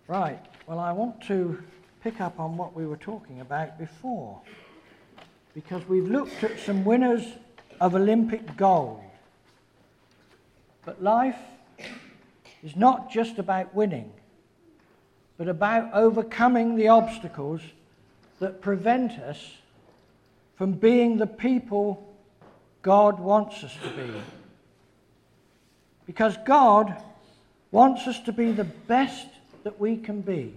Right, well, I want to pick up on what we were talking about before, because we've looked at some winners of Olympic gold. But life is not just about winning, but about overcoming the obstacles that prevent us from being the people God wants us to be. Because God wants us to be the best that we can be.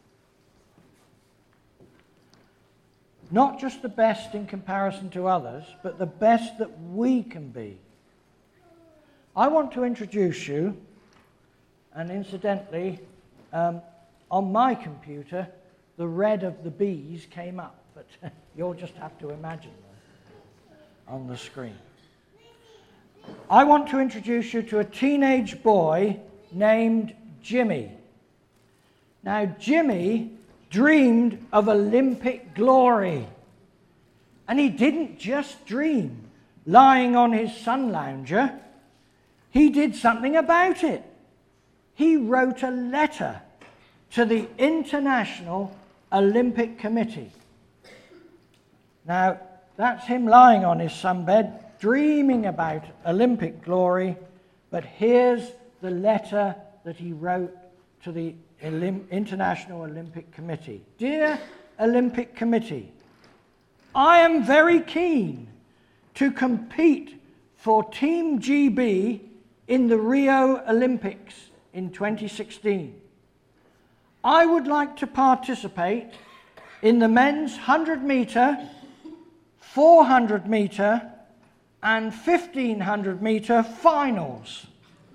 Not just the best in comparison to others, but the best that we can be. I want to introduce you, and incidentally, on my computer, the red of the bees came up, but you'll just have to imagine them on the screen. I want to introduce you to a teenage boy named Jimmy. Now, Jimmy dreamed of Olympic glory. And he didn't just dream lying on his sun lounger. He did something about it. He wrote a letter to the International Olympic Committee. Now, that's him lying on his sunbed, dreaming about Olympic glory, but here's the letter that he wrote to the International Olympic Committee. Dear Olympic Committee, I am very keen to compete for Team GB in the Rio Olympics in 2016. I would like to participate in the men's 100 metre, 400 metre and 1500 metre finals.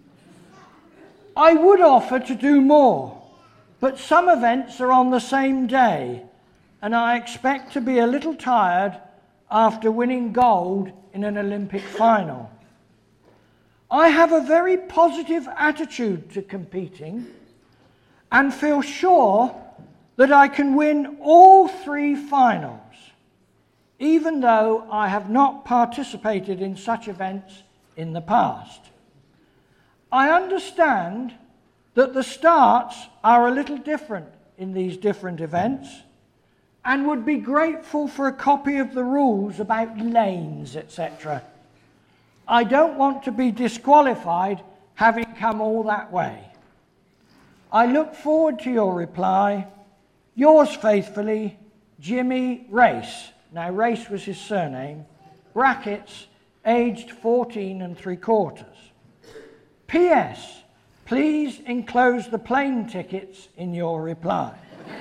I would offer to do more, but some events are on the same day, and I expect to be a little tired after winning gold in an Olympic final. I have a very positive attitude to competing and feel sure that I can win all 3 finals, even though I have not participated in such events in the past. I understand that the starts are a little different in these different events and would be grateful for a copy of the rules about lanes, etc. I don't want to be disqualified having come all that way. I look forward to your reply. Yours faithfully, Jimmy Race. Now, Race was his surname, brackets, aged 14 3/4. P.S. Please enclose the plane tickets in your reply.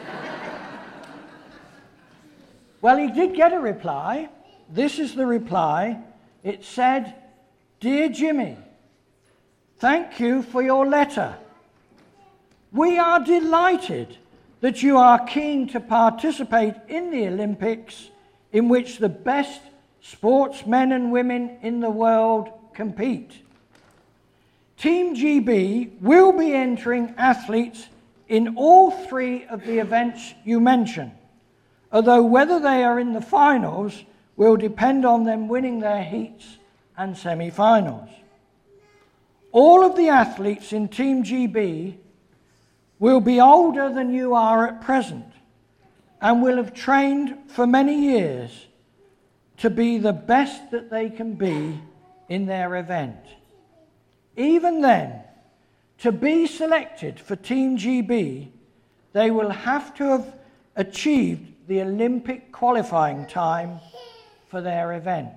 Well, he did get a reply. This is the reply. It said, Dear Jimmy, thank you for your letter. We are delighted that you are keen to participate in the Olympics, in which the best sportsmen and women in the world compete. Team GB will be entering athletes in all 3 of the events you mention, although whether they are in the finals will depend on them winning their heats and semi-finals. All of the athletes in Team GB will be older than you are at present and will have trained for many years to be the best that they can be in their event. Even then, to be selected for Team GB, they will have to have achieved the Olympic qualifying time for their event.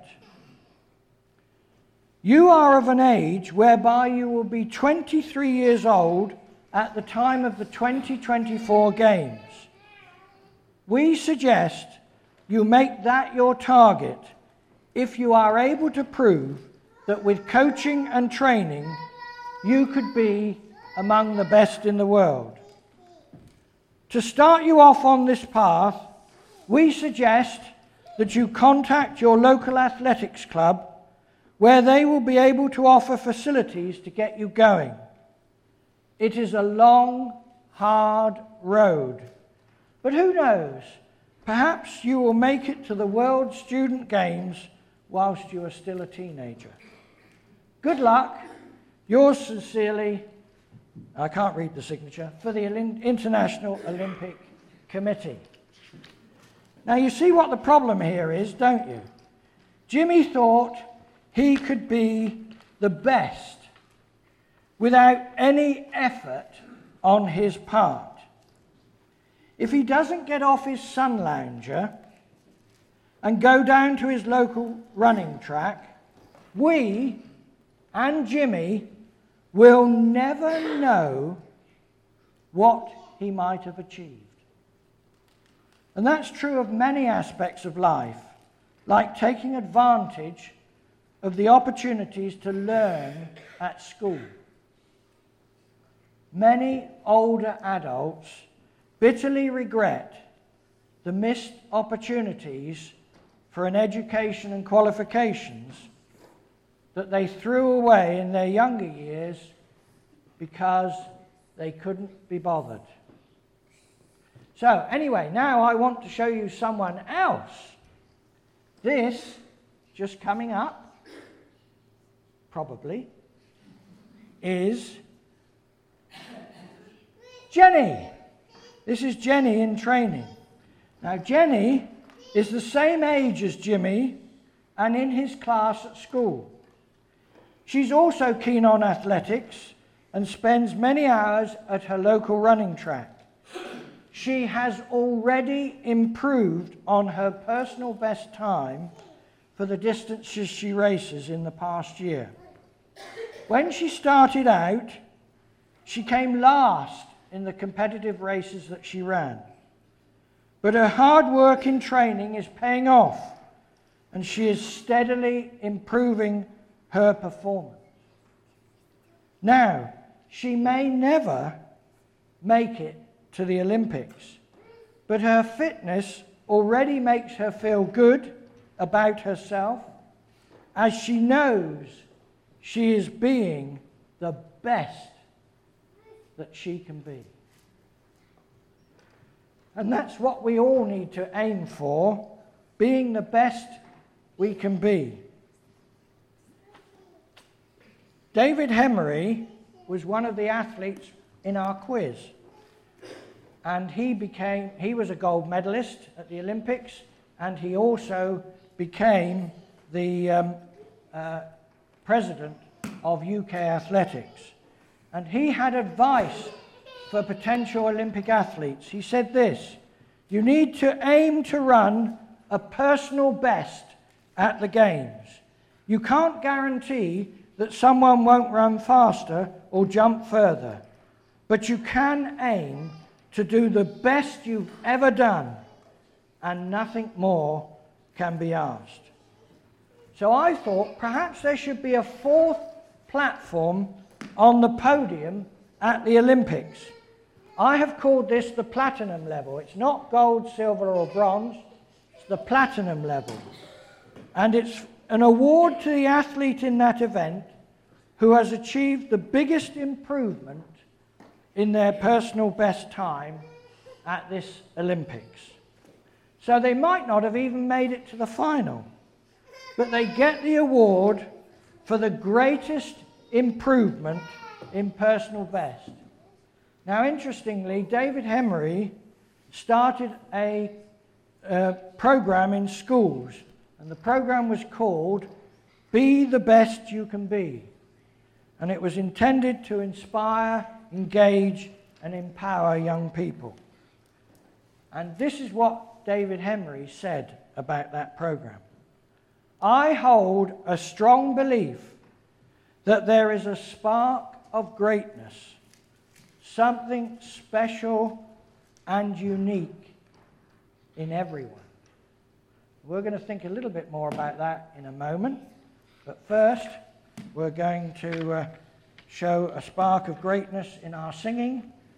You are of an age whereby you will be 23 years old at the time of the 2024 Games. We suggest you make that your target if you are able to prove that with coaching and training, you could be among the best in the world. To start you off on this path, we suggest that you contact your local athletics club, where they will be able to offer facilities to get you going. It is a long, hard road, but who knows? Perhaps you will make it to the World Student Games whilst you are still a teenager. Good luck. Yours sincerely, I can't read the signature, for the International Olympic Committee. Now you see what the problem here is, don't you? Jimmy thought he could be the best without any effort on his part. If he doesn't get off his sun lounger and go down to his local running track, we and Jimmy will never know what he might have achieved. And that's true of many aspects of life, like taking advantage of the opportunities to learn at school. Many older adults bitterly regret the missed opportunities for an education and qualifications that they threw away in their younger years because they couldn't be bothered. So anyway, now I want to show you someone else. This, just coming up, probably, is Jenny. This is Jenny in training. Now Jenny is the same age as Jimmy and in his class at school. She's also keen on athletics and spends many hours at her local running track. She has already improved on her personal best time for the distances she races in the past year. When she started out, she came last in the competitive races that she ran. But her hard work in training is paying off, and she is steadily improving her performance. Now, she may never make it to the Olympics, but her fitness already makes her feel good about herself, as she knows she is being the best that she can be. And that's what we all need to aim for, being the best we can be. David Hemery was one of the athletes in our quiz, and he was a gold medalist at the Olympics, and he also became the president of UK Athletics. And he had advice for potential Olympic athletes. He said this: you need to aim to run a personal best at the Games. You can't guarantee that someone won't run faster or jump further, but you can aim to do the best you've ever done, and nothing more can be asked. So I thought perhaps there should be a fourth platform on the podium at the Olympics. I have called this the platinum level. It's not gold, silver or bronze, it's the platinum level. And it's an award to the athlete in that event who has achieved the biggest improvement in their personal best time at this Olympics. So they might not have even made it to the final, but they get the award for the greatest improvement in personal best. Now, interestingly, David Hemery started a program in schools, and the program was called Be the Best You Can Be. And it was intended to inspire, engage, and empower young people. And this is what David Hemery said about that program. I hold a strong belief that there is a spark of greatness, something special and unique in everyone. We're going to think a little bit more about that in a moment, but first we're going to show a spark of greatness in our singing.